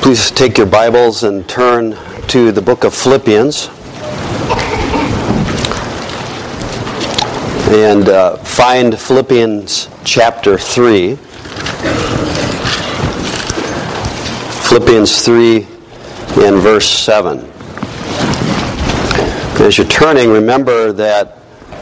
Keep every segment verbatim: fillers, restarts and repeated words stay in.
Please take your Bibles and turn to the book of Philippians and uh, find Philippians chapter three. Philippians three and verse seven. As you're turning, remember that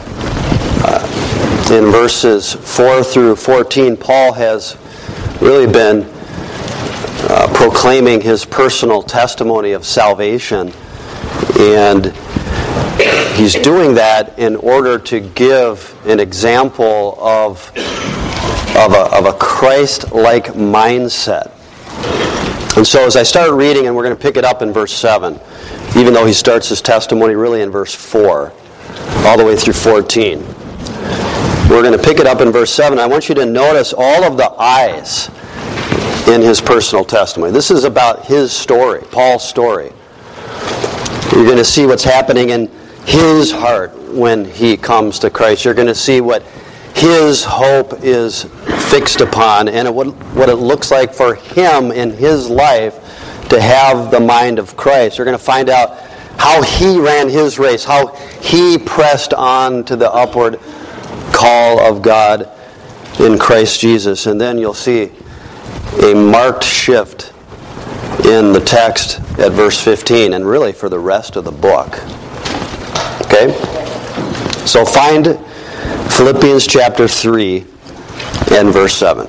uh, in verses four through fourteen, Paul has really been Uh, proclaiming his personal testimony of salvation, and he's doing that in order to give an example of of a, of a Christ-like mindset. And so as I start reading, and we're going to pick it up in verse seven, even though he starts his testimony really in verse four, all the way through fourteen. We're going to pick it up in verse seven. I want you to notice all of the I's in his personal testimony. This is about his story, Paul's story. You're going to see what's happening in his heart when he comes to Christ. You're going to see what his hope is fixed upon and what, what it looks like for him in his life to have the mind of Christ. You're going to find out how he ran his race, how he pressed on to the upward call of God in Christ Jesus. And then you'll see a marked shift in the text at verse fifteen, and really for the rest of the book. Okay? So find Philippians chapter three and verse seven.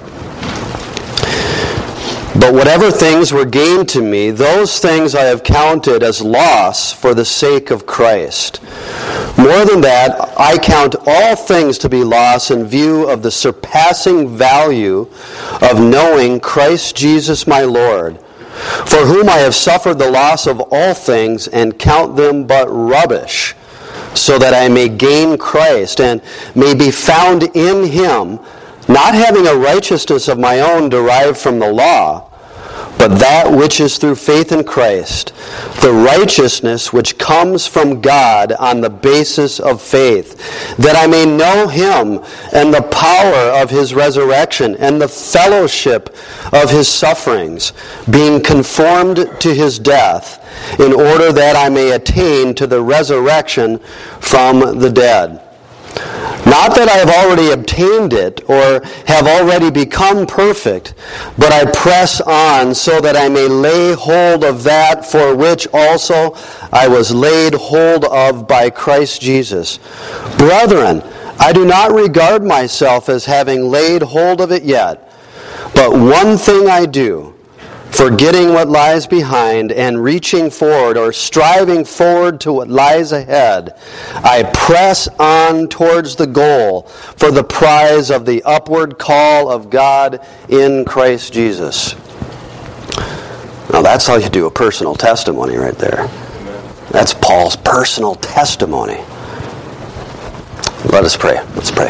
But whatever things were gained to me, those things I have counted as loss for the sake of Christ. More than that, I count all things to be loss in view of the surpassing value of knowing Christ Jesus my Lord, for whom I have suffered the loss of all things and count them but rubbish, so that I may gain Christ and may be found in him, not having a righteousness of my own derived from the law, but that which is through faith in Christ, the righteousness which comes from God on the basis of faith, that I may know him and the power of his resurrection and the fellowship of his sufferings, being conformed to his death, in order that I may attain to the resurrection from the dead. Not that I have already obtained it or have already become perfect, but I press on so that I may lay hold of that for which also I was laid hold of by Christ Jesus. Brethren, I do not regard myself as having laid hold of it yet, but one thing I do, forgetting what lies behind and reaching forward or striving forward to what lies ahead, I press on towards the goal for the prize of the upward call of God in Christ Jesus. Now that's how you do a personal testimony right there. That's Paul's personal testimony. Let us pray. Let's pray.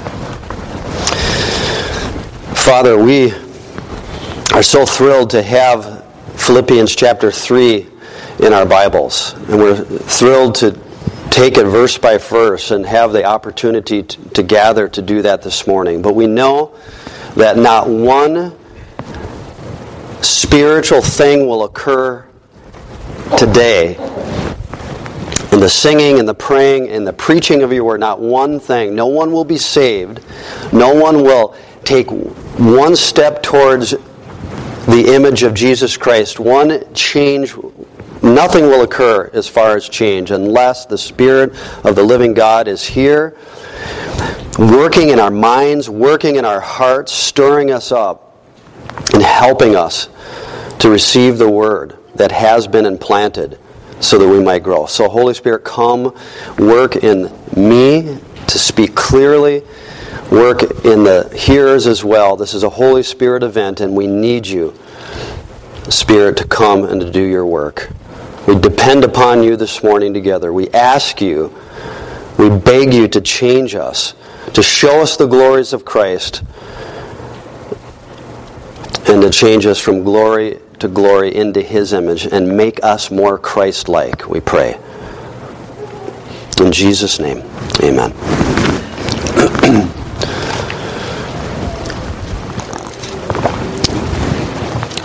Father, we are so thrilled to have Philippians chapter three in our Bibles. And we're thrilled to take it verse by verse and have the opportunity to, to gather to do that this morning. But we know that not one spiritual thing will occur today in the singing and the praying and the preaching of your word. Not one thing. No one will be saved. No one will take one step towards the image of Jesus Christ. One change, nothing will occur as far as change unless the Spirit of the living God is here, working in our minds, working in our hearts, stirring us up, and helping us to receive the Word that has been implanted so that we might grow. So Holy Spirit, come, work in me to speak clearly, work in the hearers as well. This is a Holy Spirit event, and we need you, Spirit, to come and to do your work. We depend upon you this morning together. We ask you, we beg you to change us, to show us the glories of Christ, and to change us from glory to glory into his image and make us more Christ-like, we pray. In Jesus' name, amen.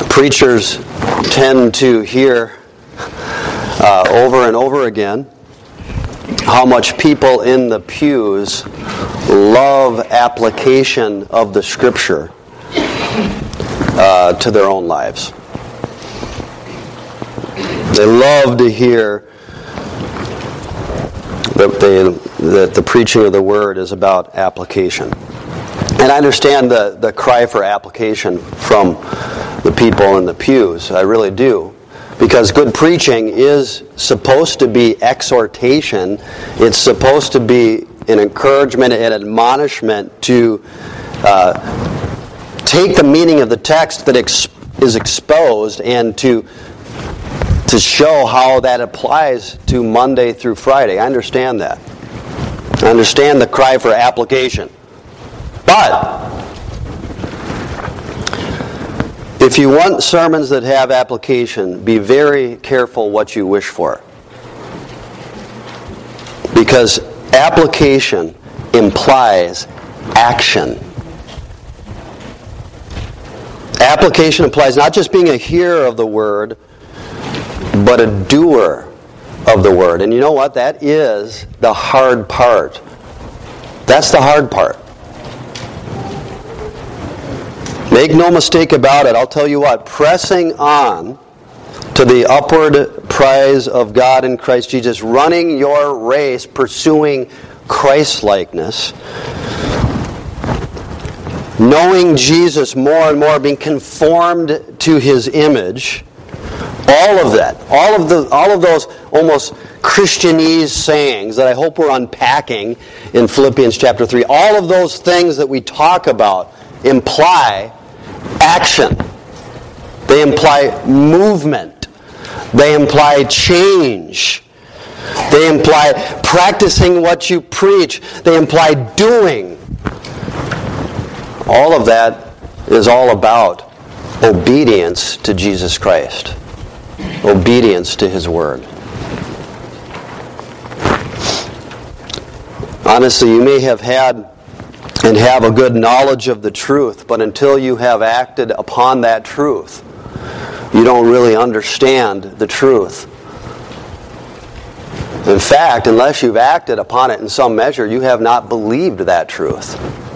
Preachers tend to hear uh, over and over again how much people in the pews love application of the Scripture uh, to their own lives. They love to hear that, they, that the preaching of the Word is about application. And I understand the, the cry for application from the people in the pews. I really do. Because good preaching is supposed to be exhortation. It's supposed to be an encouragement and admonishment to uh, take the meaning of the text that ex- is exposed and to to show how that applies to Monday through Friday. I understand that. I understand the cry for application. But if you want sermons that have application, be very careful what you wish for. Because application implies action. Application implies not just being a hearer of the Word, but a doer of the Word. And you know what? That is the hard part. That's the hard part. Make no mistake about it, I'll tell you what, pressing on to the upward prize of God in Christ Jesus, running your race, pursuing Christ-likeness, knowing Jesus more and more, being conformed to His image, all of that, all of the, all of those almost Christianese sayings that I hope we're unpacking in Philippians chapter three, all of those things that we talk about imply action. They imply movement. They imply change. They imply practicing what you preach. They imply doing. All of that is all about obedience to Jesus Christ. Obedience to His Word. Honestly, you may have had and have a good knowledge of the truth, but until you have acted upon that truth, you don't really understand the truth. In fact, unless you've acted upon it in some measure, you have not believed that truth.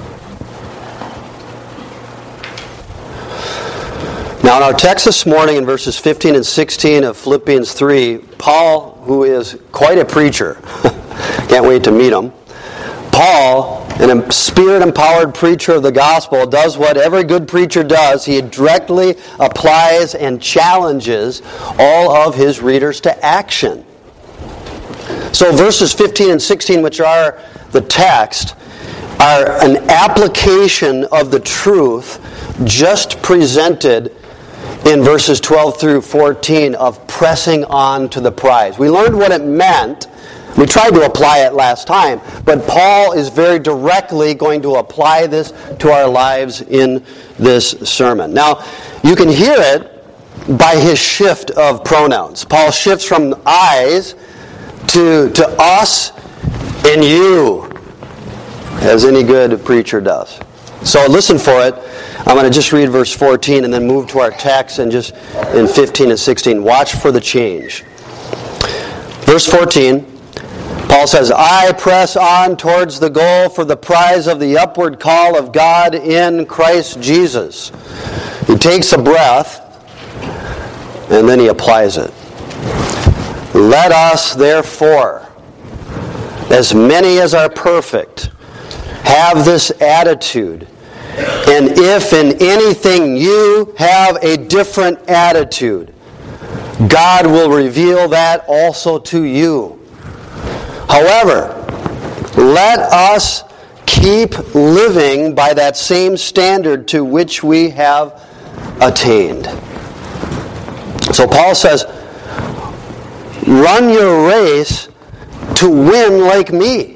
Now, in our text this morning, in verses fifteen and sixteen of Philippians three, Paul, who is quite a preacher, can't wait to meet him, Paul, a Spirit-empowered preacher of the gospel, does what every good preacher does. He directly applies and challenges all of his readers to action. So verses fifteen and sixteen, which are the text, are an application of the truth just presented in verses twelve through fourteen of pressing on to the prize. We learned what it meant. We tried to apply it last time, but Paul is very directly going to apply this to our lives in this sermon. Now, you can hear it by his shift of pronouns. Paul shifts from I's to, to us and you, as any good preacher does. So listen for it. I'm going to just read verse fourteen and then move to our text and just in fifteen and sixteen. Watch for the change. Verse fourteen. Paul says, I press on towards the goal for the prize of the upward call of God in Christ Jesus. He takes a breath and then he applies it. Let us, therefore, as many as are perfect, have this attitude. And if in anything you have a different attitude, God will reveal that also to you. However, let us keep living by that same standard to which we have attained. So Paul says, run your race to win like me.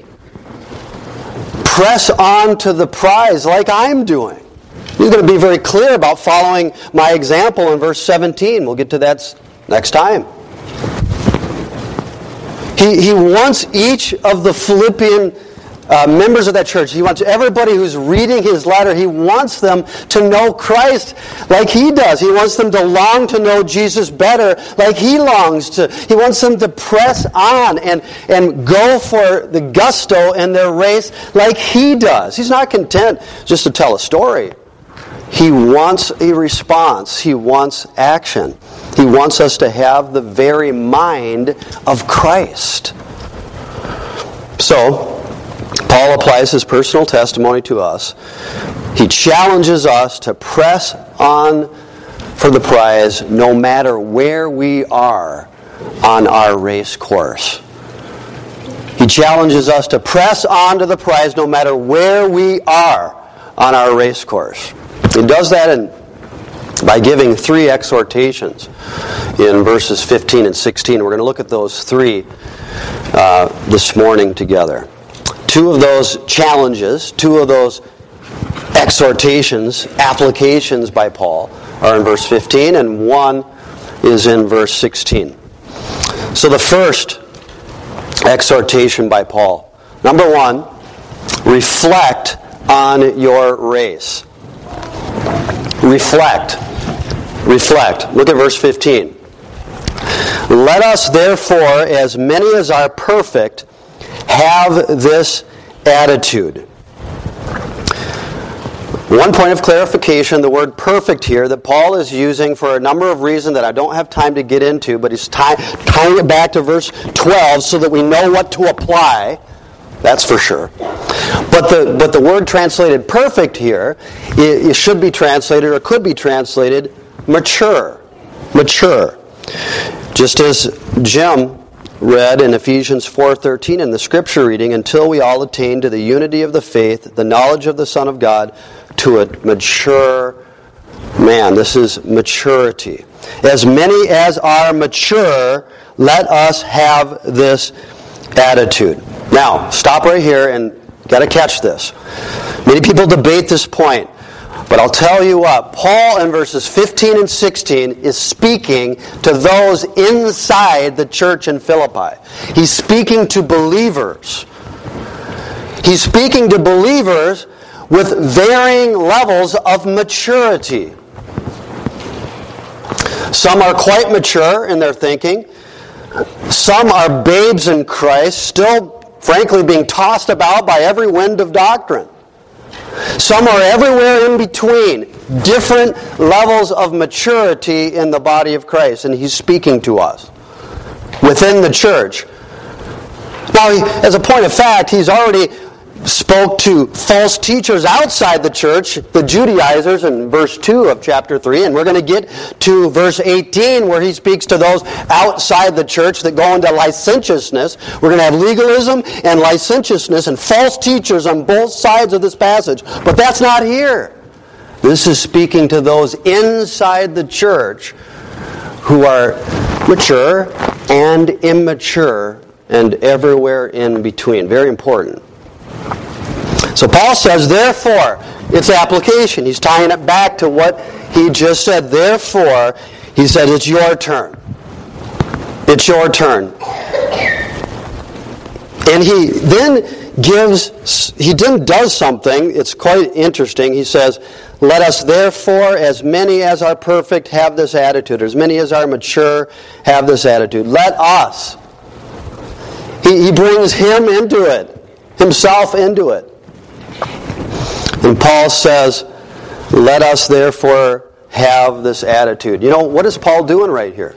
Press on to the prize like I'm doing. He's going to be very clear about following my example in verse seventeen. We'll get to that next time. He, he wants each of the Philippian Uh, members of that church. He wants everybody who's reading his letter, he wants them to know Christ like he does. He wants them to long to know Jesus better like he longs to. He wants them to press on and, and go for the gusto in their race like he does. He's not content just to tell a story. He wants a response. He wants action. He wants us to have the very mind of Christ. So, Paul applies his personal testimony to us. He challenges us to press on for the prize no matter where we are on our race course. He challenges us to press on to the prize no matter where we are on our race course. He does that in, by giving three exhortations in verses fifteen and sixteen. We're going to look at those three uh, this morning together. Two of those challenges, two of those exhortations, applications by Paul are in verse fifteen, and one is in verse sixteen. So the first exhortation by Paul. Number one, reflect on your race. Reflect. Reflect. Look at verse fifteen. Let us therefore, as many as are perfect, have this attitude. One point of clarification, the word perfect here that Paul is using for a number of reasons that I don't have time to get into, but he's tie, tying it back to verse twelve so that we know what to apply. That's for sure. But the but the word translated perfect here, it, it should be translated or could be translated mature. Mature. Just as Jim read in Ephesians four thirteen in the scripture reading, until we all attain to the unity of the faith, the knowledge of the Son of God, to a mature man. This is maturity. As many as are mature, let us have this attitude. Now, stop right here and got to catch this. Many people debate this point. But I'll tell you what, Paul in verses fifteen and sixteen is speaking to those inside the church in Philippi. He's speaking to believers. He's speaking to believers with varying levels of maturity. Some are quite mature in their thinking. Some are babes in Christ, still, frankly, being tossed about by every wind of doctrine. Some are everywhere in between, different levels of maturity in the body of Christ, and he's speaking to us within the church. Now, as a point of fact, he's already spoke to false teachers outside the church, the Judaizers, in verse two of chapter three, and we're going to get to verse eighteen where he speaks to those outside the church that go into licentiousness. We're going to have legalism and licentiousness and false teachers on both sides of this passage, but that's not here. This is speaking to those inside the church who are mature and immature and everywhere in between. Very important. So Paul says, therefore, it's application. He's tying it back to what he just said. Therefore, he said, it's your turn. It's your turn. And he then gives, he then does something, it's quite interesting. He says, let us therefore, as many as are perfect, have this attitude. As many as are mature, have this attitude. Let us. He, he brings him into it, himself into it. And Paul says, let us therefore have this attitude. You know, what is Paul doing right here?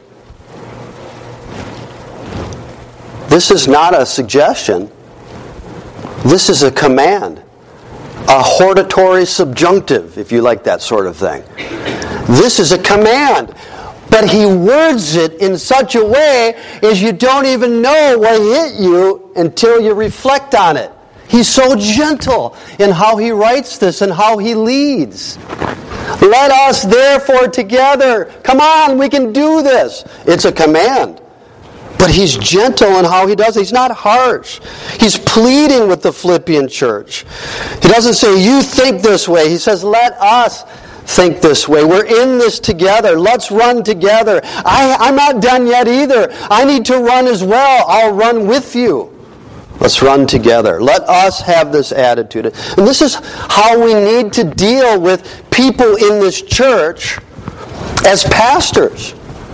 This is not a suggestion. This is a command. A hortatory subjunctive, if you like that sort of thing. This is a command. But he words it in such a way as you don't even know what hit you until you reflect on it. He's so gentle in how he writes this and how he leads. Let us therefore together. Come on, we can do this. It's a command. But he's gentle in how he does it. He's not harsh. He's pleading with the Philippian church. He doesn't say, you think this way. He says, let us think this way. We're in this together. Let's run together. I, I'm not done yet either. I need to run as well. I'll run with you. Let's run together. Let us have this attitude. And this is how we need to deal with people in this church as pastors.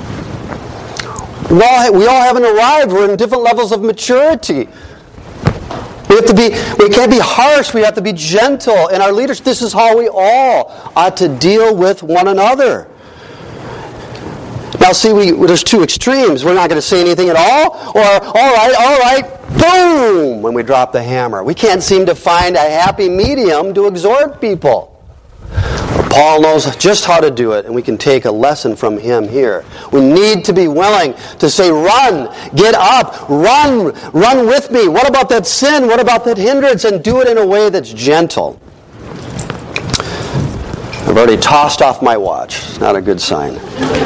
We all, we all haven't arrived. We're in different levels of maturity. We have to be, we can't be harsh. We have to be gentle. And our leaders, this is how we all ought to deal with one another. Now see, we, there's two extremes. We're not going to say anything at all, or all right, all right, boom, when we drop the hammer. We can't seem to find a happy medium to exhort people. Paul knows just how to do it, and we can take a lesson from him here. We need to be willing to say, run, get up, run, run with me. What about that sin? What about that hindrance? And do it in a way that's gentle. I've already tossed off my watch. It's not a good sign.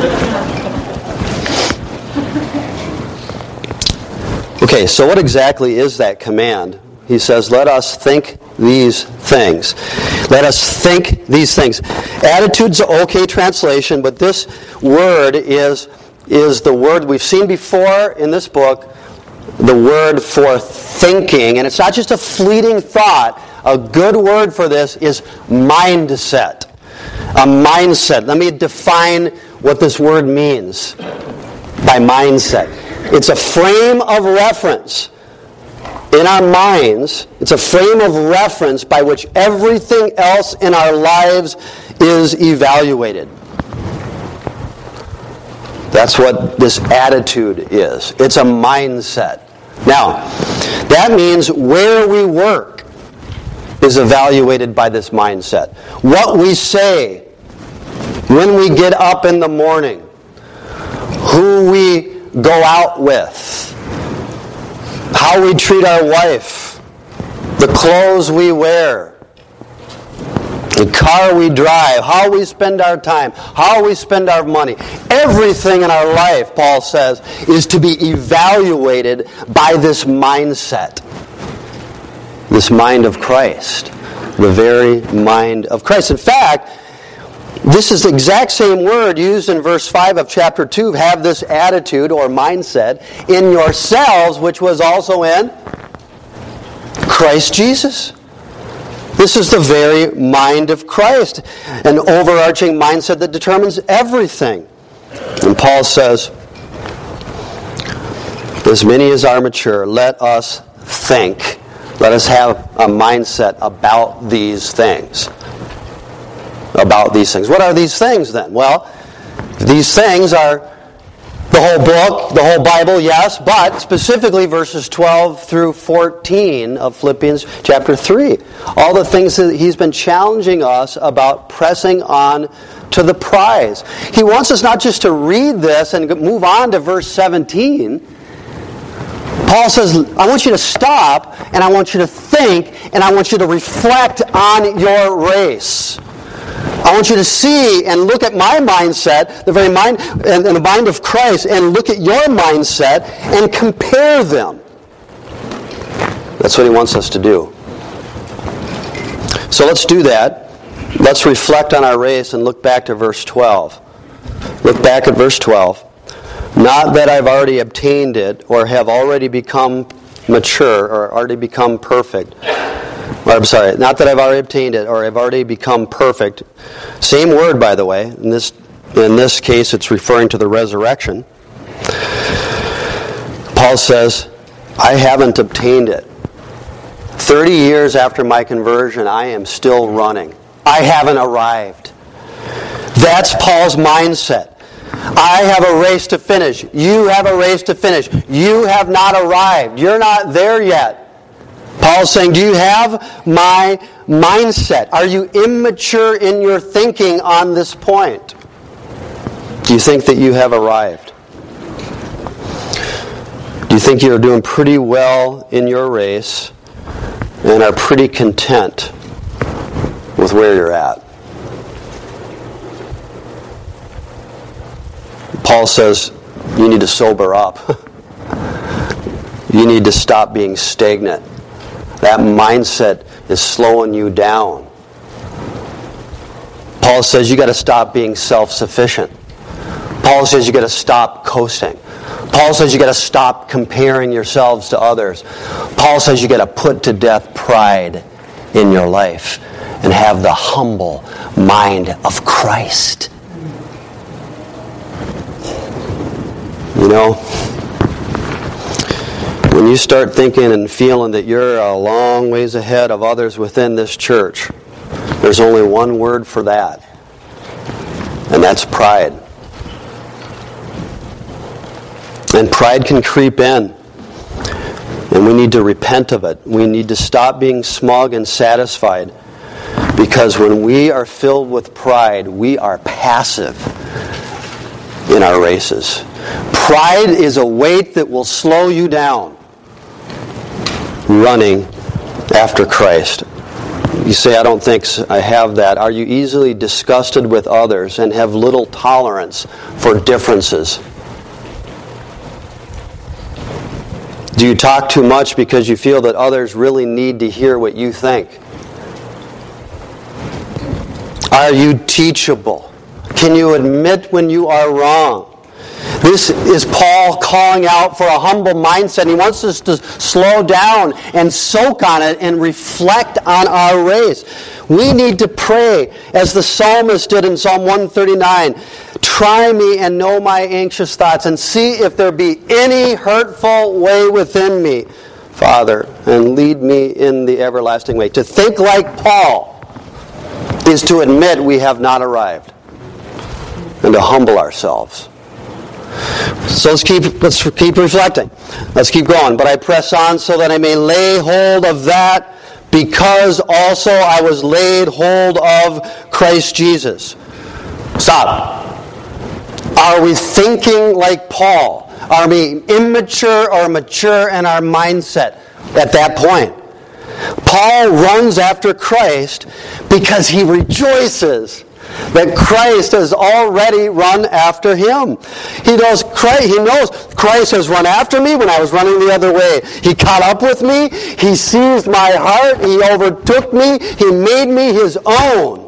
Okay, so what exactly is that command? He says, let us think these things. Let us think these things. Attitude's an okay translation, but this word is, is the word we've seen before in this book, the word for thinking. And it's not just a fleeting thought. A good word for this is mindset. A mindset. Let me define what this word means by mindset. It's a frame of reference in our minds. It's a frame of reference by which everything else in our lives is evaluated. That's what this attitude is. It's a mindset. Now, that means where we work is evaluated by this mindset. What we say when we get up in the morning, who we go out with, how we treat our wife, the clothes we wear, the car we drive, how we spend our time, how we spend our money. Everything in our life, Paul says, is to be evaluated by this mindset. This mind of Christ. The very mind of Christ. In fact, this is the exact same word used in verse five of chapter two. Have this attitude or mindset in yourselves, which was also in Christ Jesus. This is the very mind of Christ. An overarching mindset that determines everything. And Paul says, as many as are mature, let us think. Let us have a mindset about these things. About these things. What are these things then? Well, these things are the whole book, the whole Bible, yes, but specifically verses twelve through fourteen of Philippians chapter three. All the things that he's been challenging us about pressing on to the prize. He wants us not just to read this and move on to verse seventeen. Paul says, I want you to stop, and I want you to think, and I want you to reflect on your race. I want you to see and look at my mindset, the very mind and the mind of Christ, and look at your mindset and compare them. That's what he wants us to do. So let's do that. Let's reflect on our race and look back to verse twelve. Look back at verse twelve. Not that I've already obtained it or have already become mature or already become perfect. Or, I'm sorry, not that I've already obtained it or have already become perfect. Same word, by the way. In this, in this case, it's referring to the resurrection. Paul says, I haven't obtained it. Thirty years after my conversion, I am still running. I haven't arrived. That's Paul's mindset. I have a race to finish. You have a race to finish. You have not arrived. You're not there yet. Paul's saying, do you have my mindset? Are you immature in your thinking on this point? Do you think that you have arrived? Do you think you're doing pretty well in your race and are pretty content with where you're at? Paul says, you need to sober up. You need to stop being stagnant. That mindset is slowing you down. Paul says you got to stop being self-sufficient. Paul says you got to stop coasting. Paul says you got to stop comparing yourselves to others. Paul says you got to put to death pride in your life and have the humble mind of Christ. You know, when you start thinking and feeling that you're a long ways ahead of others within this church, there's only one word for that, and that's pride. And pride can creep in, and we need to repent of it. We need to stop being smug and satisfied, because when we are filled with pride, we are passive in our races. Pride is a weight that will slow you down running after Christ. You say, I don't think I have that. Are you easily disgusted with others and have little tolerance for differences? Do you talk too much because you feel that others really need to hear what you think? Are you teachable? Can you admit when you are wrong? This is Paul calling out for a humble mindset. He wants us to slow down and soak on it and reflect on our race. We need to pray as the psalmist did in Psalm one thirty-nine. Try me and know my anxious thoughts, and see if there be any hurtful way within me, Father, and lead me in the everlasting way. To think like Paul is to admit we have not arrived and to humble ourselves. So let's keep let's keep reflecting. Let's keep going. But I press on so that I may lay hold of that, because also I was laid hold of Christ Jesus. Stop. Are we thinking like Paul? Are we immature or mature in our mindset at that point? Paul runs after Christ because he rejoices that Christ has already run after him. He knows Christ, he knows Christ has run after me when I was running the other way. He caught up with me. He seized my heart. He overtook me. He made me his own.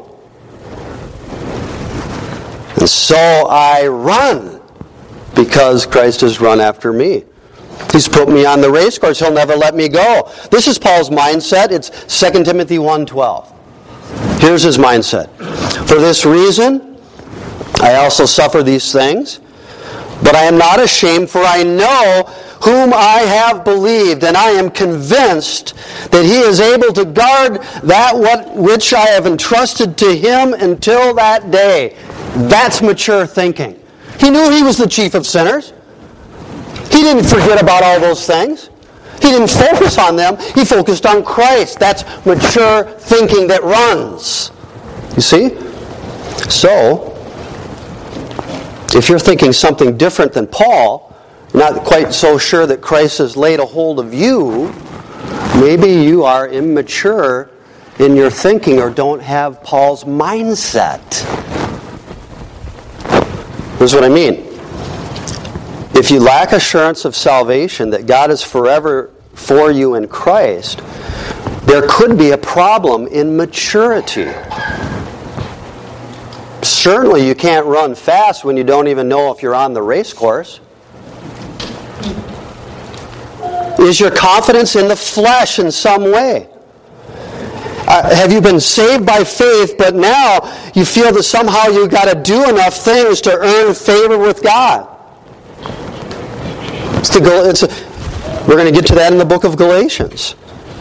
And so I run because Christ has run after me. He's put me on the race course. He'll never let me go. This is Paul's mindset. It's Second Timothy one twelve. Here's his mindset. For this reason, I also suffer these things, but I am not ashamed, for I know whom I have believed, and I am convinced that he is able to guard that what which I have entrusted to him until that day. That's mature thinking. He knew he was the chief of sinners. He didn't forget about all those things. He didn't focus on them. He focused on Christ. That's mature thinking that runs. You see? So, if you're thinking something different than Paul, not quite so sure that Christ has laid a hold of you, maybe you are immature in your thinking or don't have Paul's mindset. Here's what I mean. If you lack assurance of salvation, that God is forever for you in Christ, there could be a problem in maturity. Certainly you can't run fast when you don't even know if you're on the race course. Is your confidence in the flesh in some way? Uh, have you been saved by faith, but now you feel that somehow you've got to do enough things to earn favor with God? It's the goal. It's a, we're going to get to that in the book of Galatians.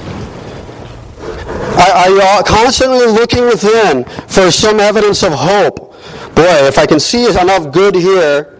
Are, are you all constantly looking within for some evidence of hope? Boy, if I can see enough good here.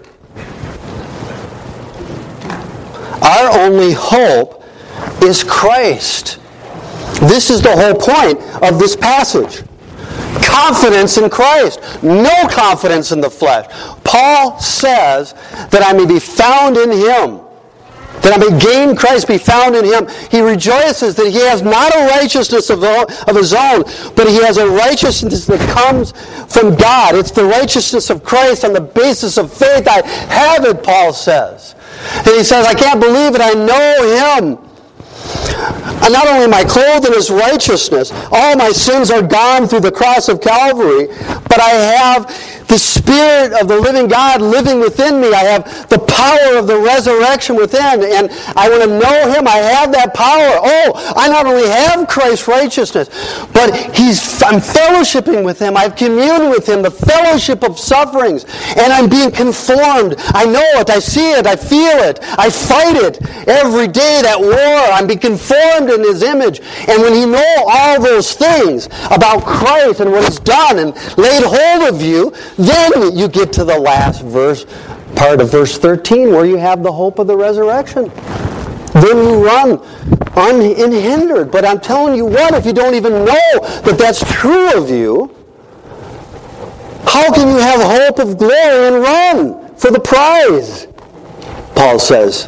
Our only hope is Christ. This is the whole point of this passage. Confidence in Christ. No confidence in the flesh. Paul says that I may be found in Him. That I may gain Christ, be found in Him. He rejoices that he has not a righteousness of his own, but he has a righteousness that comes from God. It's the righteousness of Christ on the basis of faith. I have it, Paul says. And he says, I can't believe it. I know Him. And not only am I clothed in His righteousness, all my sins are gone through the cross of Calvary, but I have the Spirit of the living God living within me. I have the power of the resurrection within, and I want to know Him. I have that power. Oh, I not only have Christ's righteousness, but He's I'm fellowshipping with Him. I've communed with Him, the fellowship of sufferings, and I'm being conformed. I know it. I see it. I feel it. I fight it every day, that war. I'm being conformed in His image. And when you know all those things about Christ and what He's done and laid hold of you, then you get to the last verse, part of verse thirteen, where you have the hope of the resurrection. Then you run unhindered. But I'm telling you what, if you don't even know that that's true of you, how can you have hope of glory and run for the prize? Paul says,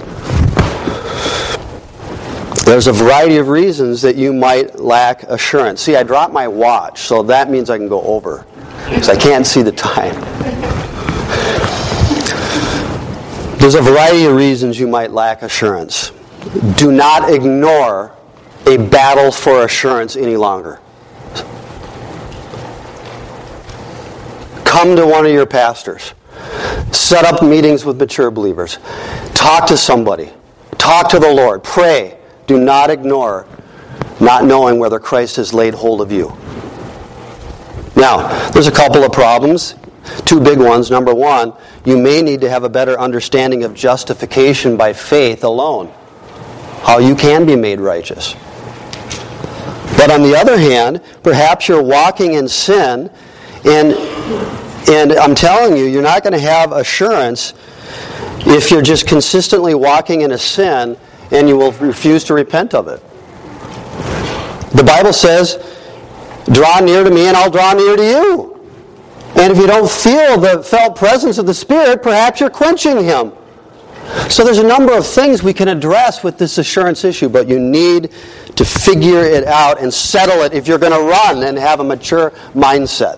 there's a variety of reasons that you might lack assurance. See, I dropped my watch, so that means I can go over, because I can't see the time. There's a variety of reasons you might lack assurance. Do not ignore a battle for assurance any longer. Come to one of your pastors. Set up meetings with mature believers. Talk to somebody. Talk to the Lord. Pray. Do not ignore not knowing whether Christ has laid hold of you. Now, there's a couple of problems. Two big ones. Number one, you may need to have a better understanding of justification by faith alone. How you can be made righteous. But on the other hand, perhaps you're walking in sin, and and I'm telling you, you're not going to have assurance if you're just consistently walking in a sin and you will refuse to repent of it. The Bible says, draw near to me and I'll draw near to you. And if you don't feel the felt presence of the Spirit, perhaps you're quenching Him. So there's a number of things we can address with this assurance issue, but you need to figure it out and settle it if you're going to run and have a mature mindset.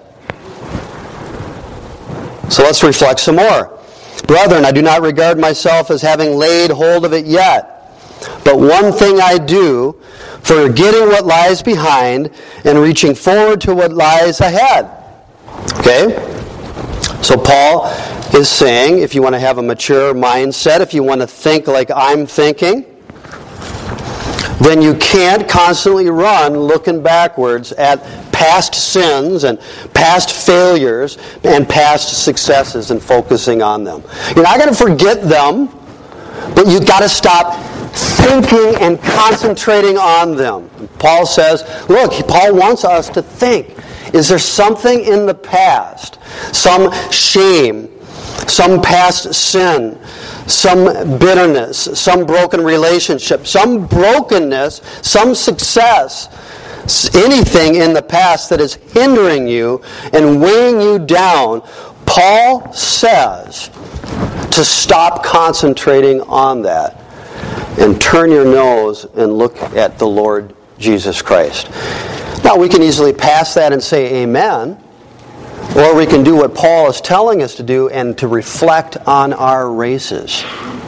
So let's reflect some more. Brethren, I do not regard myself as having laid hold of it yet. But one thing I do, forgetting what lies behind and reaching forward to what lies ahead. Okay? So Paul is saying, if you want to have a mature mindset, if you want to think like I'm thinking, then you can't constantly run looking backwards at past sins and past failures and past successes and focusing on them. You're not going to forget them, but you've got to stop thinking and concentrating on them. Paul says, look, Paul wants us to think. Is there something in the past, some shame, some past sin, some bitterness, some broken relationship, some brokenness, some success, anything in the past that is hindering you and weighing you down? Paul says to stop concentrating on that and turn your nose and look at the Lord Jesus Christ. Now, we can easily pass that and say amen, or we can do what Paul is telling us to do and to reflect on our races.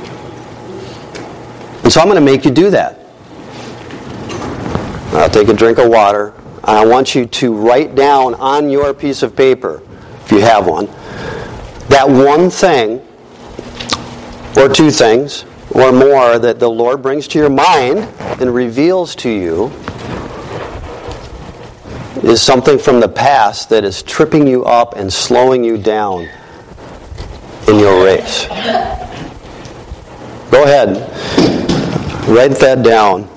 And so I'm going to make you do that. I'll take a drink of water, and I want you to write down on your piece of paper, if you have one, that one thing, or two things, or more that the Lord brings to your mind and reveals to you is something from the past that is tripping you up and slowing you down in your race. Go ahead. Write that down.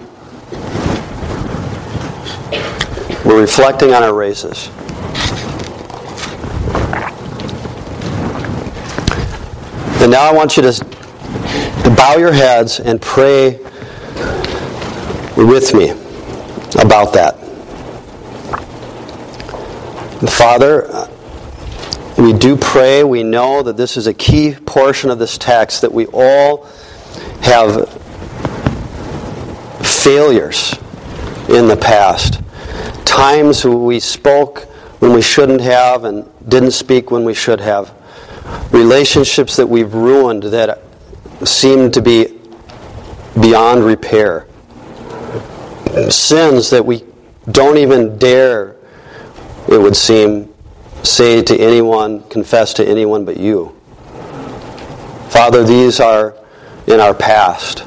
We're reflecting on our races. And now I want you to, to bow your heads and pray with me about that. Father, we do pray. We know that this is a key portion of this text, that we all have failures in the past. Times we spoke when we shouldn't have and didn't speak when we should have. Relationships that we've ruined that seem to be beyond repair. Sins that we don't even dare, it would seem, say to anyone, confess to anyone but you. Father, these are in our past.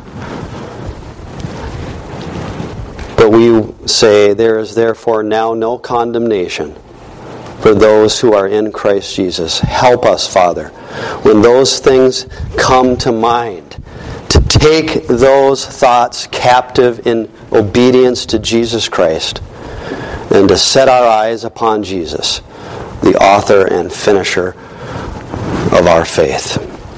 But we say, there is therefore now no condemnation for those who are in Christ Jesus. Help us, Father, when those things come to mind, to take those thoughts captive in obedience to Jesus Christ, and to set our eyes upon Jesus, the author and finisher of our faith.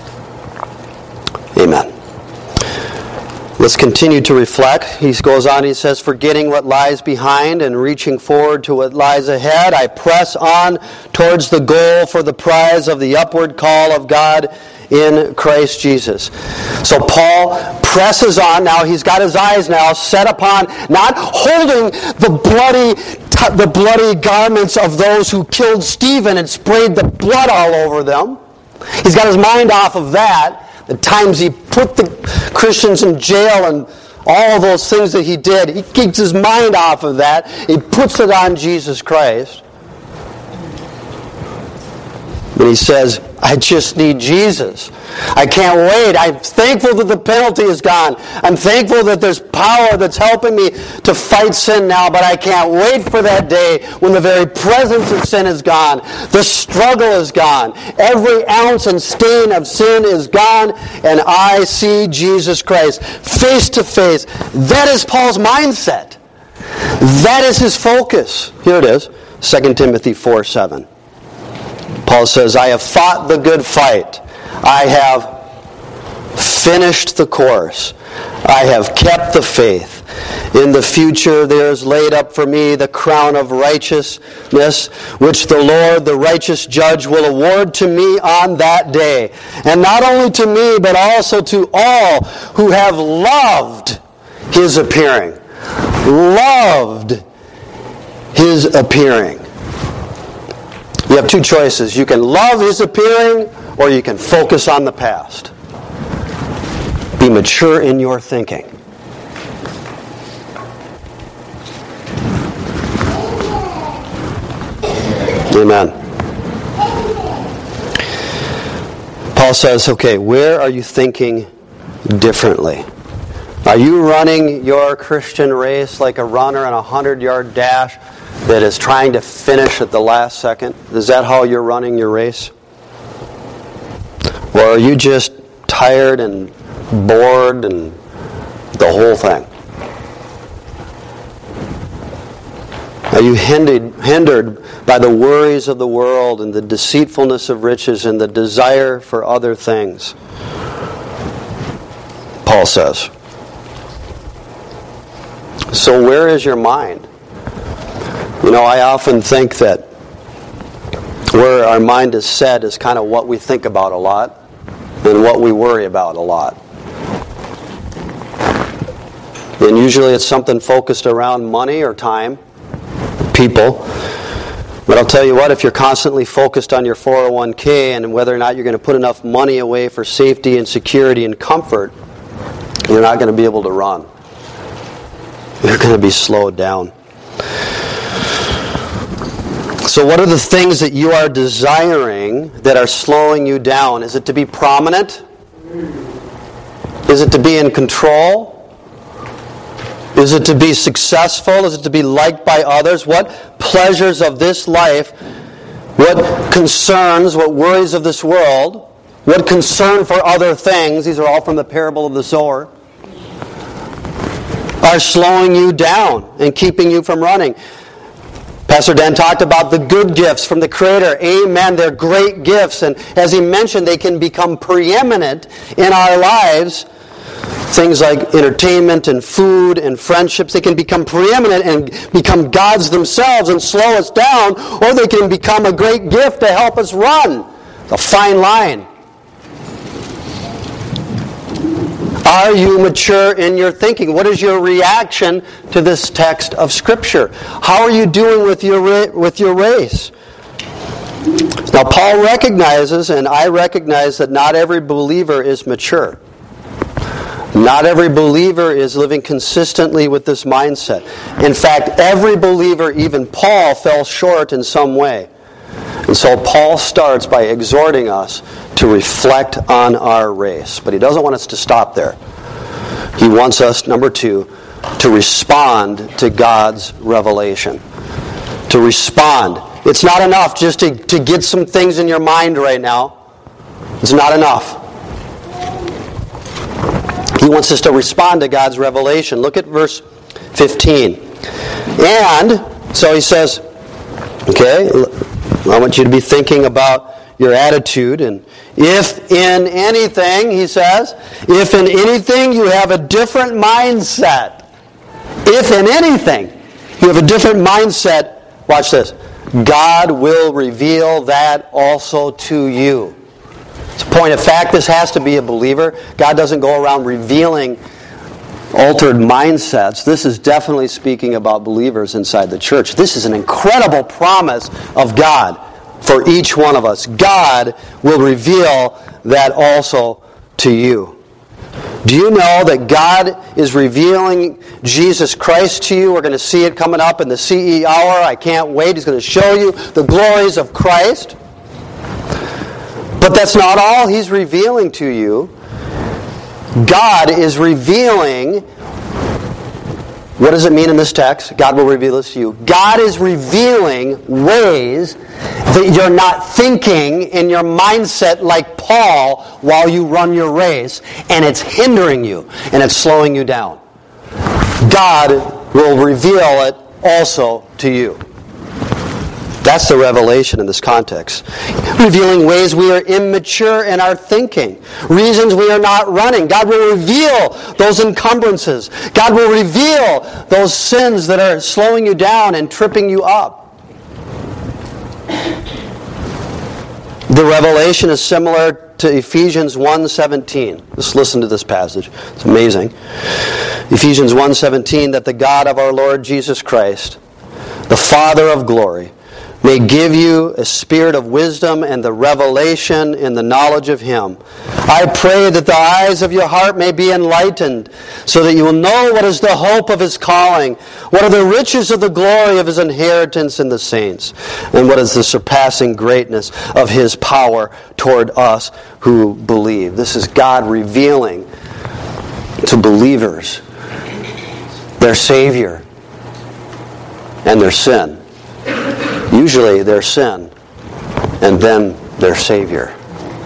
Amen. Let's continue to reflect. He goes on, he says, forgetting what lies behind and reaching forward to what lies ahead, I press on towards the goal for the prize of the upward call of God in Christ Jesus. So Paul presses on. Now he's got his eyes now set upon, not holding the bloody the bloody garments of those who killed Stephen and sprayed the blood all over them. He's got his mind off of that. The times he put the Christians in jail and all those things that he did. He keeps his mind off of that. He puts it on Jesus Christ. And he says, I just need Jesus. I can't wait. I'm thankful that the penalty is gone. I'm thankful that there's power that's helping me to fight sin now, but I can't wait for that day when the very presence of sin is gone. The struggle is gone. Every ounce and stain of sin is gone, and I see Jesus Christ face to face. That is Paul's mindset. That is his focus. Here it is, Second Timothy four seven. Paul says, I have fought the good fight. I have finished the course. I have kept the faith. In the future there is laid up for me the crown of righteousness, which the Lord, the righteous judge, will award to me on that day. And not only to me, but also to all who have loved his appearing. Loved his appearing. You have two choices. You can love his appearing, or you can focus on the past. Be mature in your thinking. Amen. Paul says, okay, where are you thinking differently? Are you running your Christian race like a runner in a hundred-yard dash that is trying to finish at the last second? Is that how you're running your race? Or are you just tired and bored and the whole thing? Are you hindered, hindered by the worries of the world and the deceitfulness of riches and the desire for other things? Paul says. So where is your mind? You know, I often think that where our mind is set is kind of what we think about a lot and what we worry about a lot. And usually it's something focused around money or time, people. But I'll tell you what, if you're constantly focused on your four oh one k and whether or not you're going to put enough money away for safety and security and comfort, you're not going to be able to run. You're going to be slowed down. So what are the things that you are desiring that are slowing you down? Is it to be prominent? Is it to be in control? Is it to be successful? Is it to be liked by others? What pleasures of this life, what concerns, what worries of this world, what concern for other things, these are all from the parable of the sower, are slowing you down and keeping you from running? Pastor Dan talked about the good gifts from the Creator. Amen. They're great gifts. And as he mentioned, they can become preeminent in our lives. Things like entertainment and food and friendships, they can become preeminent and become gods themselves and slow us down, or they can become a great gift to help us run. It's a fine line. Are you mature in your thinking? What is your reaction to this text of Scripture? How are you doing with your with your race? Now, Paul recognizes, and I recognize, that not every believer is mature. Not every believer is living consistently with this mindset. In fact, every believer, even Paul, fell short in some way. And so Paul starts by exhorting us to reflect on our race. But he doesn't want us to stop there. He wants us, number two, to respond to God's revelation. To respond. It's not enough just to, to get some things in your mind right now. It's not enough. He wants us to respond to God's revelation. Look at verse fifteen. And, so he says, okay, I want you to be thinking about your attitude. And if in anything, he says, if in anything you have a different mindset, if in anything you have a different mindset, watch this, God will reveal that also to you. It's a point of fact, this has to be a believer. God doesn't go around revealing altered mindsets. This is definitely speaking about believers inside the church. This is an incredible promise of God for each one of us. God will reveal that also to you. Do you know that God is revealing Jesus Christ to you? We're going to see it coming up in the C E hour. I can't wait. He's going to show you the glories of Christ. But that's not all He's revealing to you. God is revealing, what does it mean in this text? God will reveal this to you. God is revealing ways that you're not thinking in your mindset like Paul while you run your race, and it's hindering you, and it's slowing you down. God will reveal it also to you. That's the revelation in this context. Revealing ways we are immature in our thinking. Reasons we are not running. God will reveal those encumbrances. God will reveal those sins that are slowing you down and tripping you up. The revelation is similar to Ephesians one seventeen. Just listen to this passage. It's amazing. Ephesians one seventeen, that the God of our Lord Jesus Christ, the Father of glory, may give you a spirit of wisdom and the revelation in the knowledge of Him. I pray that the eyes of your heart may be enlightened, so that you will know what is the hope of His calling, what are the riches of the glory of His inheritance in the saints, and what is the surpassing greatness of His power toward us who believe. This is God revealing to believers their Savior and their sin. Usually their sin, and then their Savior.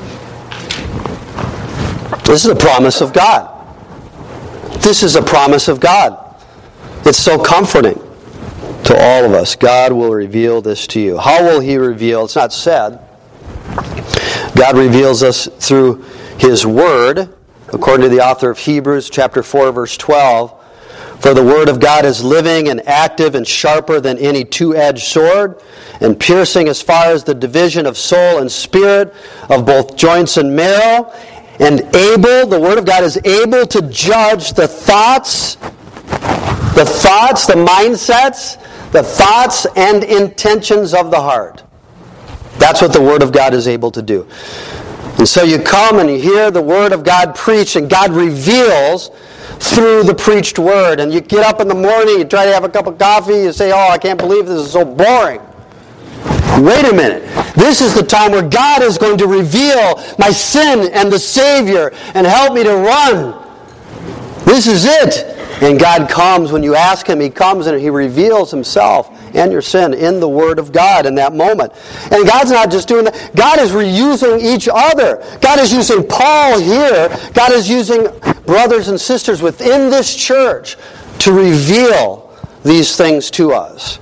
This is a promise of God. This is a promise of God. It's so comforting to all of us. God will reveal this to you. How will He reveal? It's not said. God reveals us through His Word, according to the author of Hebrews chapter four, verse twelve. For the Word of God is living and active and sharper than any two-edged sword, and piercing as far as the division of soul and spirit, of both joints and marrow, and able, the Word of God is able to judge the thoughts, the thoughts, the mindsets, the thoughts and intentions of the heart. That's what the Word of God is able to do. And so you come and you hear the Word of God preached, and God reveals through the preached Word. And you get up in the morning, you try to have a cup of coffee, you say, oh, I can't believe this is so boring. Wait a minute. This is the time where God is going to reveal my sin and the Savior and help me to run. This is it. And God comes, when you ask Him, He comes and He reveals Himself and your sin in the Word of God in that moment. And God's not just doing that. God is reusing each other. God is using Paul here. God is using brothers and sisters within this church to reveal these things to us.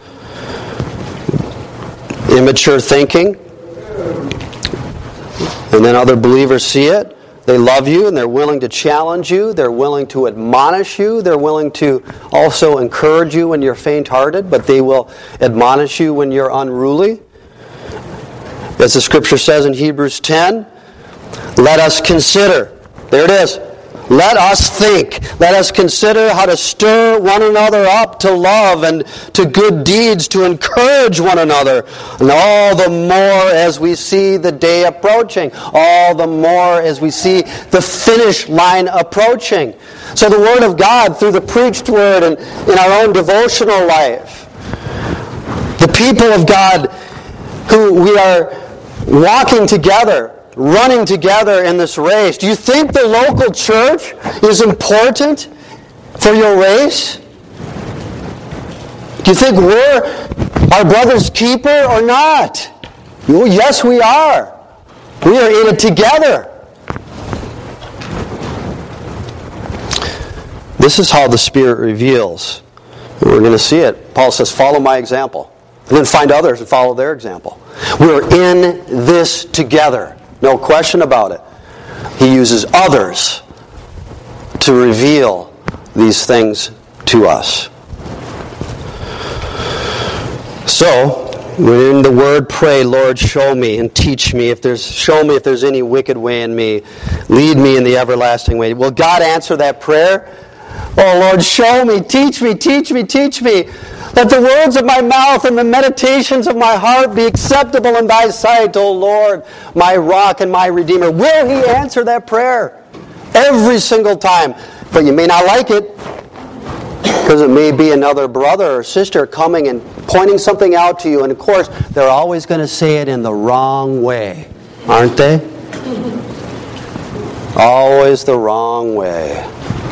Immature thinking. And then other believers see it. They love you and they're willing to challenge you. They're willing to admonish you. They're willing to also encourage you when you're faint-hearted, but they will admonish you when you're unruly. As the Scripture says in Hebrews ten, let us consider. There it is. Let us think. Let us consider how to stir one another up to love and to good deeds, to encourage one another. And all the more as we see the day approaching. All the more as we see the finish line approaching. So the Word of God, through the preached Word and in our own devotional life, the people of God who we are walking together, running together in this race. Do you think the local church is important for your race? Do you think we're our brother's keeper or not? Well, yes, we are. We are in it together. This is how the Spirit reveals. We're going to see it. Paul says, follow my example. And then find others and follow their example. We're in this together. No question about it. He uses others to reveal these things to us. So, when in the Word, pray, Lord, show me and teach me if there's show me if there's any wicked way in me. Lead me in the everlasting way. Will God answer that prayer? Oh, Lord, show me, teach me, teach me, teach me. Let the words of my mouth and the meditations of my heart be acceptable in thy sight, O Lord, my rock and my redeemer. Will he answer that prayer? Every single time. But you may not like it, because it may be another brother or sister coming and pointing something out to you. And of course, they're always going to say it in the wrong way, aren't they? Always the wrong way.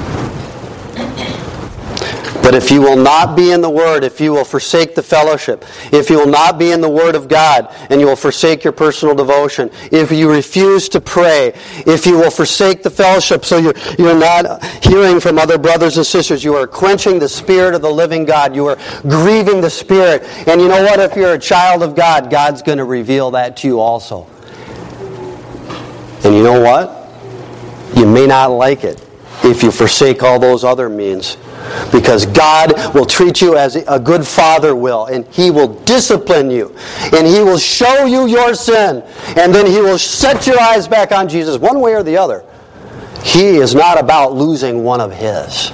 But if you will not be in the Word, if you will forsake the fellowship, if you will not be in the Word of God, and you will forsake your personal devotion, if you refuse to pray, if you will forsake the fellowship so you're, you're not hearing from other brothers and sisters, you are quenching the Spirit of the living God, you are grieving the Spirit. And you know what? If you're a child of God, God's going to reveal that to you also. And you know what? You may not like it if you forsake all those other means. Because God will treat you as a good father will, and He will discipline you, and He will show you your sin, and then He will set your eyes back on Jesus one way or the other. He is not about losing one of His.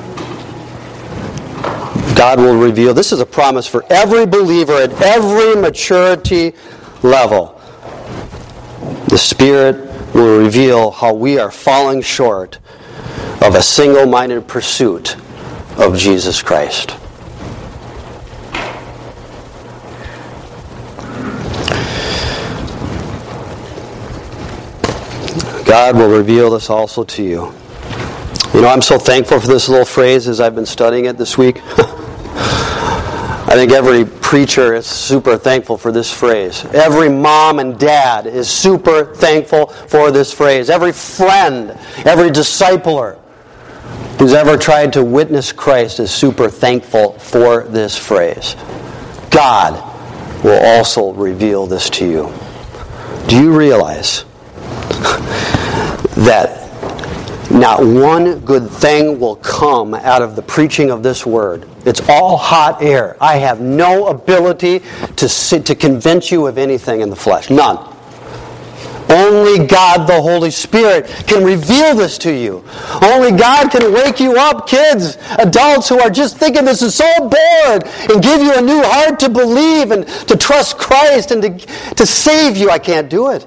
God will reveal. This is a promise for every believer at every maturity level. The Spirit will reveal how we are falling short of a single-minded pursuit of Jesus Christ. God will reveal this also to you. You know, I'm so thankful for this little phrase as I've been studying it this week. I think every preacher is super thankful for this phrase. Every mom and dad is super thankful for this phrase. Every friend, every discipler who's ever tried to witness Christ is super thankful for this phrase. God will also reveal this to you. Do you realize that not one good thing will come out of the preaching of this word? It's all hot air. I have no ability to sit, to convince you of anything in the flesh. None. Only God, the Holy Spirit, can reveal this to you. Only God can wake you up, kids, adults who are just thinking this is so bored, and give you a new heart to believe and to trust Christ and to, to save you. I can't do it.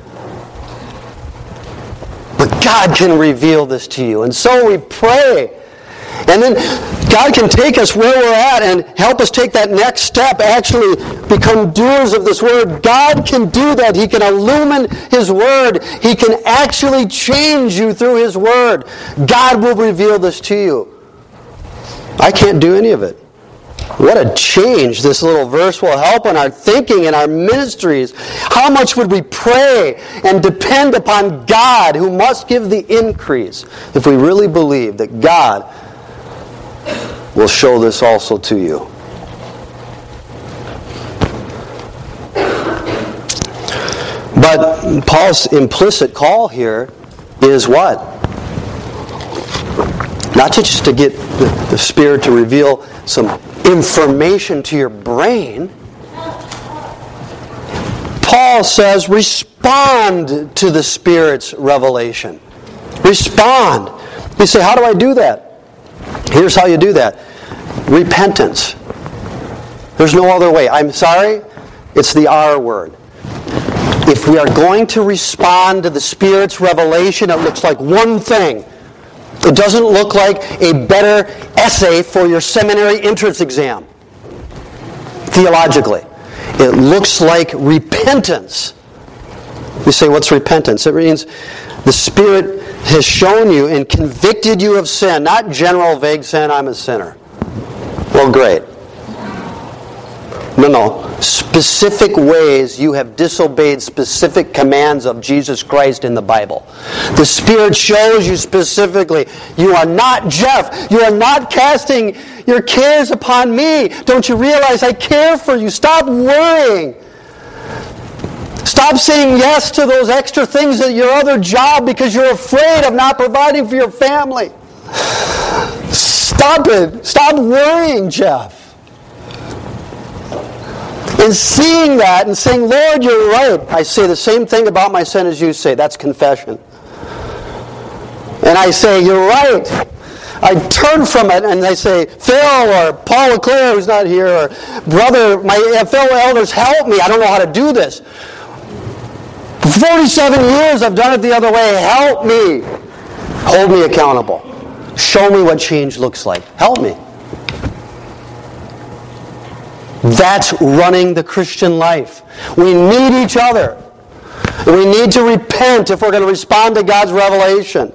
But God can reveal this to you. And so we pray. And then God can take us where we're at and help us take that next step, actually become doers of this Word. God can do that. He can illumine His Word. He can actually change you through His Word. God will reveal this to you. I can't do any of it. What a change this little verse will help in our thinking and our ministries. How much would we pray and depend upon God, who must give the increase, if we really believe that God will show this also to you. But Paul's implicit call here is what? Not to just to get the, the Spirit to reveal some information to your brain. Paul says, respond to the Spirit's revelation. Respond. You say, how do I do that? Here's how you do that. Repentance. There's no other way. I'm sorry, it's the R word. If we are going to respond to the Spirit's revelation, it looks like one thing. It doesn't look like a better essay for your seminary entrance exam, theologically. It looks like repentance. You say, what's repentance? It means the Spirit has shown you and convicted you of sin. Not general vague sin, I'm a sinner. Well, great. No, no. Specific ways you have disobeyed specific commands of Jesus Christ in the Bible. The Spirit shows you specifically, you are not Jeff. You are not casting your cares upon me. Don't you realize I care for you? Stop worrying. Stop saying yes to those extra things at your other job because you're afraid of not providing for your family. Stop it. Stop worrying, Jeff. And seeing that and saying, Lord, you're right. I say the same thing about my sin as you say. That's confession. And I say, you're right. I turn from it and I say, Phil or Paul LeClaire, who's not here, or brother, my fellow elders, help me. I don't know how to do this. For forty-seven years I've done it the other way. Help me. Hold me accountable. Show me what change looks like. Help me. That's running the Christian life. We need each other. We need to repent if we're going to respond to God's revelation.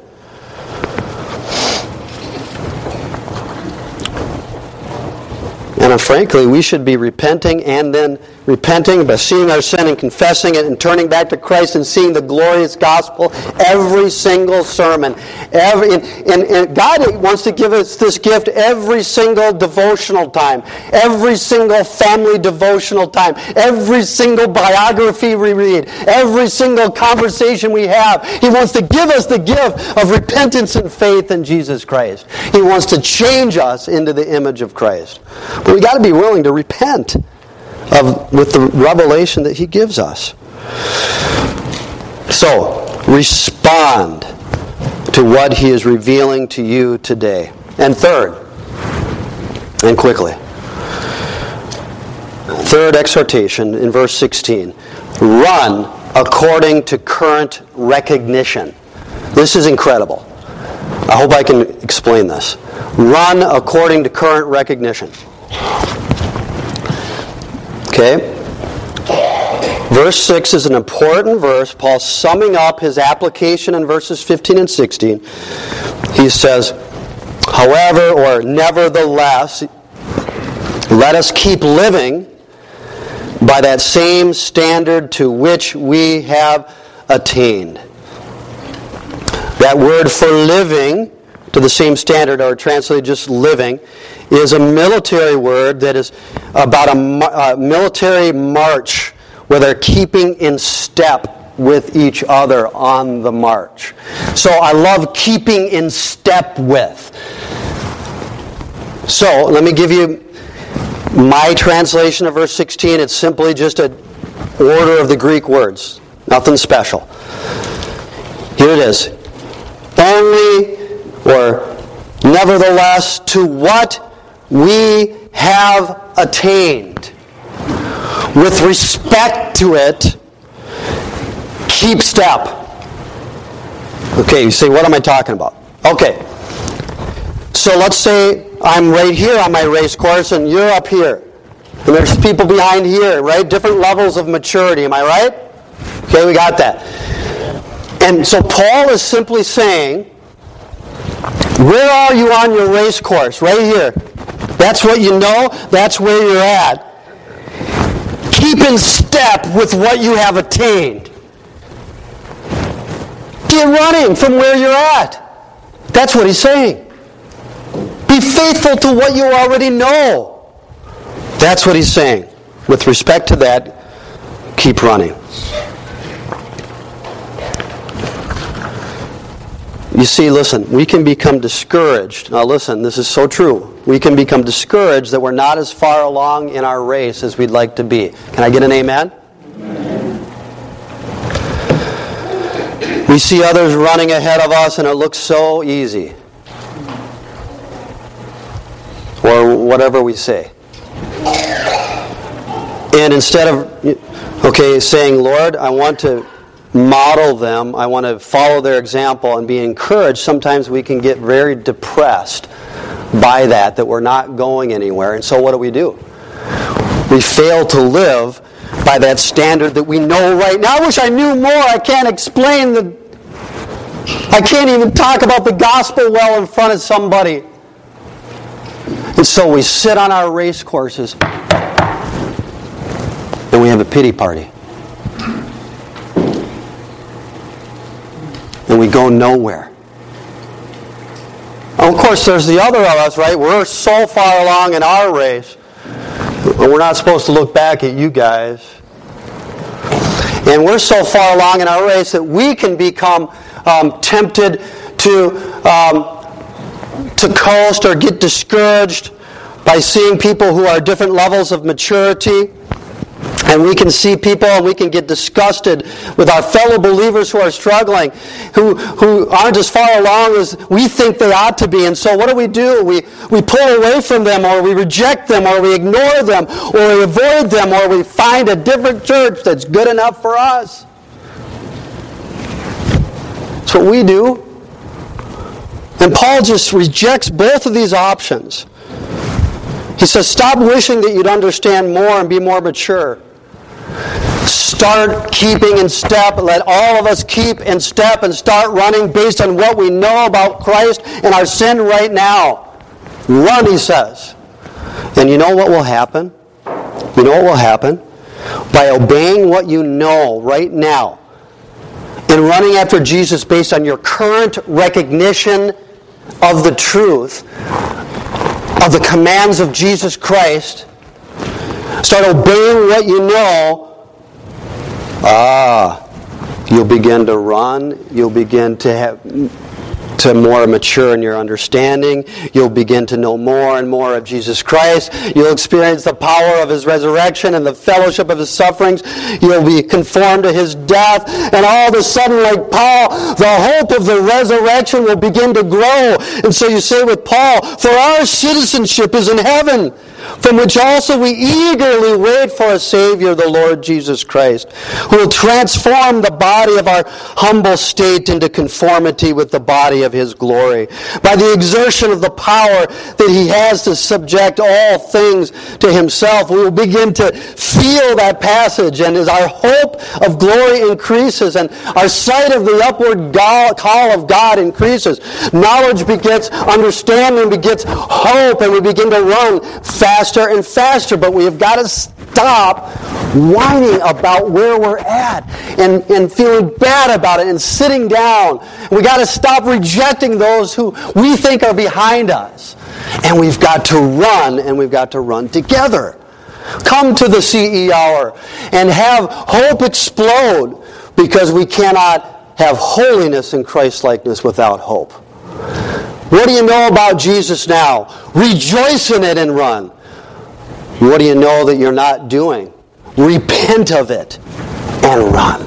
And frankly, we should be repenting and then repenting by seeing our sin and confessing it and turning back to Christ and seeing the glorious gospel every single sermon. Every, and, and, and God wants to give us this gift every single devotional time, every single family devotional time, every single biography we read, every single conversation we have. He wants to give us the gift of repentance and faith in Jesus Christ. He wants to change us into the image of Christ. But we got to be willing to repent of with the revelation that He gives us. So, respond to what He is revealing to you today. And third, and quickly, third exhortation in verse sixteen, run according to current recognition. This is incredible. I hope I can explain this. Run according to current recognition. Okay? Verse six is an important verse. Paul's summing up his application in verses fifteen and sixteen. He says, however, or nevertheless, let us keep living by that same standard to which we have attained. That word for living, to the same standard, or translated just living, is a military word that is about a, a military march where they're keeping in step with each other on the march. So I love keeping in step with. So let me give you my translation of verse sixteen. It's simply just an order of the Greek words. Nothing special. Here it is. Only, or nevertheless, to what we have attained. With respect to it, keep step. Okay, you say, what am I talking about? Okay, so let's say I'm right here on my race course and you're up here. And there's people behind here, right? Different levels of maturity, am I right? Okay, we got that. And so Paul is simply saying, where are you on your race course? Right here. That's what you know. That's where you're at. Keep in step with what you have attained. Get running from where you're at. That's what he's saying. Be faithful to what you already know. That's what he's saying. With respect to that, keep running. You see, listen, we can become discouraged. Now listen, this is so true. We can become discouraged that we're not as far along in our race as we'd like to be. Can I get an amen? Amen. We see others running ahead of us and it looks so easy. Or whatever we say. And instead of, okay, saying, Lord, I want to model them, I want to follow their example and be encouraged, sometimes we can get very depressed by that, that we're not going anywhere. And so what do we do? We fail to live by that standard that we know right now. I wish I knew more. I can't explain the... I can't even talk about the gospel well in front of somebody. And so we sit on our race courses and we have a pity party. And we go nowhere. And of course, there's the other of us, right? We're so far along in our race, and we're not supposed to look back at you guys. And we're so far along in our race that we can become um, tempted to um, to coast or get discouraged by seeing people who are different levels of maturity. And we can see people and we can get disgusted with our fellow believers who are struggling, who, who aren't as far along as we think they ought to be. And so what do we do? We, we pull away from them, or we reject them, or we ignore them, or we avoid them, or we find a different church that's good enough for us. That's what we do. And Paul just rejects both of these options. He says, stop wishing that you'd understand more and be more mature. Start keeping in step. Let all of us keep in step and start running based on what we know about Christ and our sin right now. Run, he says. And you know what will happen? You know what will happen? By obeying what you know right now and running after Jesus based on your current recognition of the truth, of the commands of Jesus Christ, start obeying what you know, ah, you'll begin to run, you'll begin to have to more mature in your understanding, you'll begin to know more and more of Jesus Christ, you'll experience the power of His resurrection and the fellowship of His sufferings, you'll be conformed to His death, and all of a sudden, like Paul, the hope of the resurrection will begin to grow. And so you say with Paul, for our citizenship is in heaven, from which also we eagerly wait for a Savior, the Lord Jesus Christ, who will transform the body of our humble state into conformity with the body of His glory, by the exertion of the power that He has to subject all things to Himself. We will begin to feel that passage, and as our hope of glory increases and our sight of the upward call of God increases, knowledge begets understanding, begets hope, and we begin to run faster and faster. But we have got to stop whining about where we're at and, and feeling bad about it and sitting down. We got to stop rejecting those who we think are behind us. And we've got to run, and we've got to run together. Come to the C E hour and have hope explode, because we cannot have holiness and Christ-likeness without hope. What do you know about Jesus now? Rejoice in it and run. What do you know that you're not doing? Repent of it and run.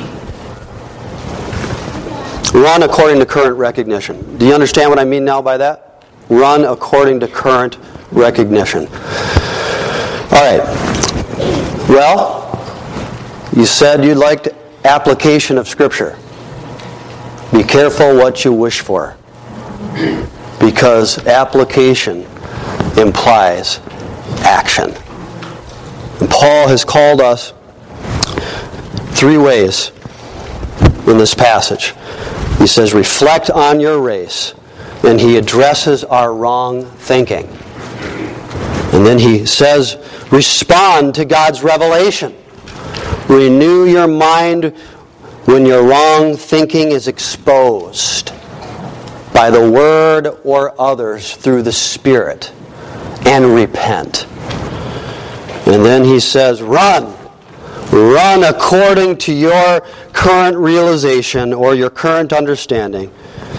Run according to current recognition. Do you understand what I mean now by that? Run according to current recognition. All right. Well, you said you liked application of Scripture. Be careful what you wish for, because application implies action. And Paul has called us three ways in this passage. He says, reflect on your race. And he addresses our wrong thinking. And then he says, respond to God's revelation. Renew your mind when your wrong thinking is exposed by the Word or others through the Spirit, and repent. And then he says, run. Run according to your current realization or your current understanding.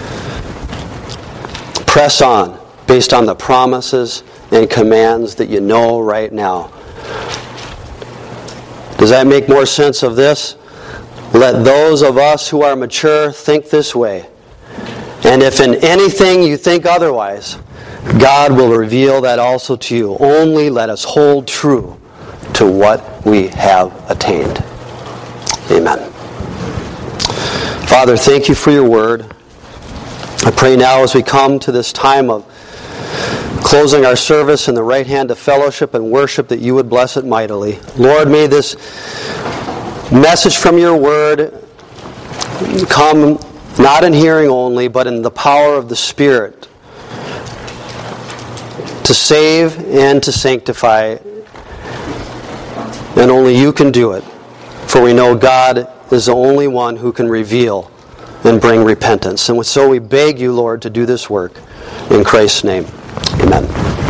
Press on based on the promises and commands that you know right now. Does that make more sense of this? Let those of us who are mature think this way. And if in anything you think otherwise, God will reveal that also to you. Only let us hold true to what we have attained. Amen. Father, thank you for your word. I pray now as we come to this time of closing our service in the right hand of fellowship and worship, that you would bless it mightily. Lord, may this message from your word come not in hearing only, but in the power of the Spirit, to save and to sanctify. And only you can do it. For we know God is the only one who can reveal and bring repentance. And so we beg you, Lord, to do this work. In Christ's name, amen.